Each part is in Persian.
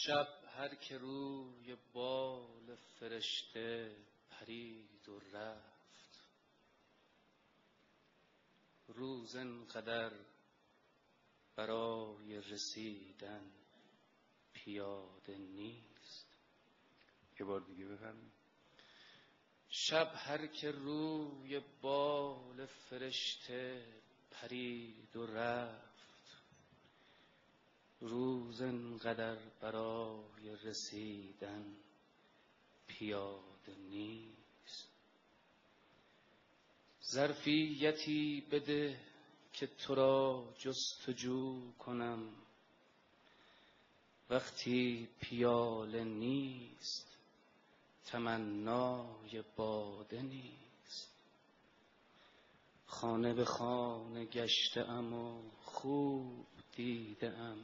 شب هر که روی بال فرشته پرید و رفت، روز انقدر برای رسیدن پیاده نیست. یه بار دیگه بفرمایید. شب هر که روی بال فرشته پرید و رفت، روز انقدر برای رسیدن پیاده نیست. ظرفیتی بده که تو را جستجو کنم، وقتی پیاله نیست تمنای باده نیست. خانه به خانه گشته ام و خوب دیده ام،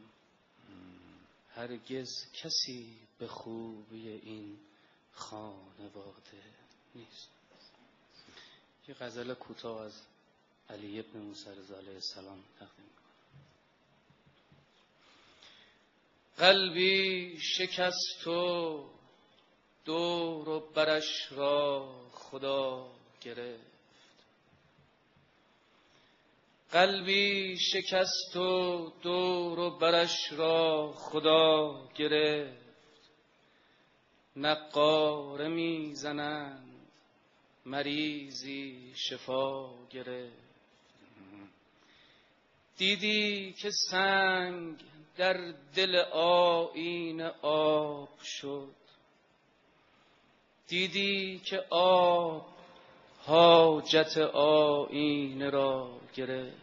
هرگز کسی به خوبی این خانواده نیست. یه غزل کوتاه از علی ابن موسی رضا علیه السلام تقدیم می‌کنم. قلبی شکست و دور و برش را خدا گرفت، قلبی شکست و دور و برش را خدا گرفت. نقاره میزنند مریضی شفا گرفت. دیدی که سنگ در دل آیینه آب شد، دیدی که آب حاجت آیینه را گرفت.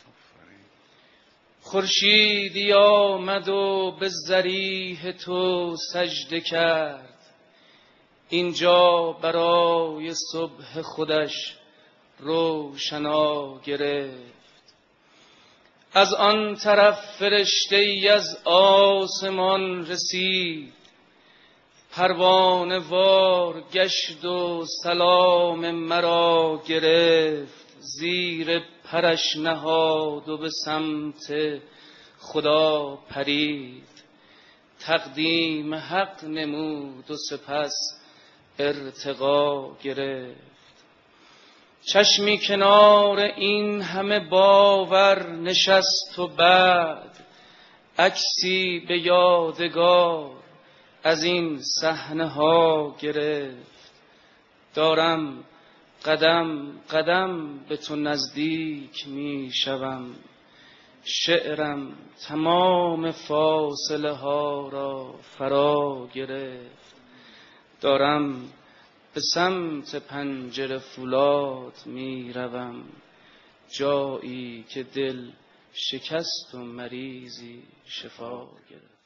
خورشیدی آمد و به ضریح تو سجده کرد، اینجا برای صبح خودش روشنا گرفت. از آن طرف فرشته‌ای از آسمان رسید، پروانه وار گشت و سلام مرا گرفت. زیر پرش نهاد و به سمت خدا پرید، تقدیم حق نمود و سپس ارتقا گرفت. چشمی کنار این همه باور نشست و بعد عکسی به یادگار از این صحنه ها گرفت. دارم قدم قدم به تو نزدیک می شوم، شعرم تمام فاصله ها را فرا گرفت. دارم به سمت پنجره فولاد می روم، جایی که دل شکست و مریضی شفا گرفت.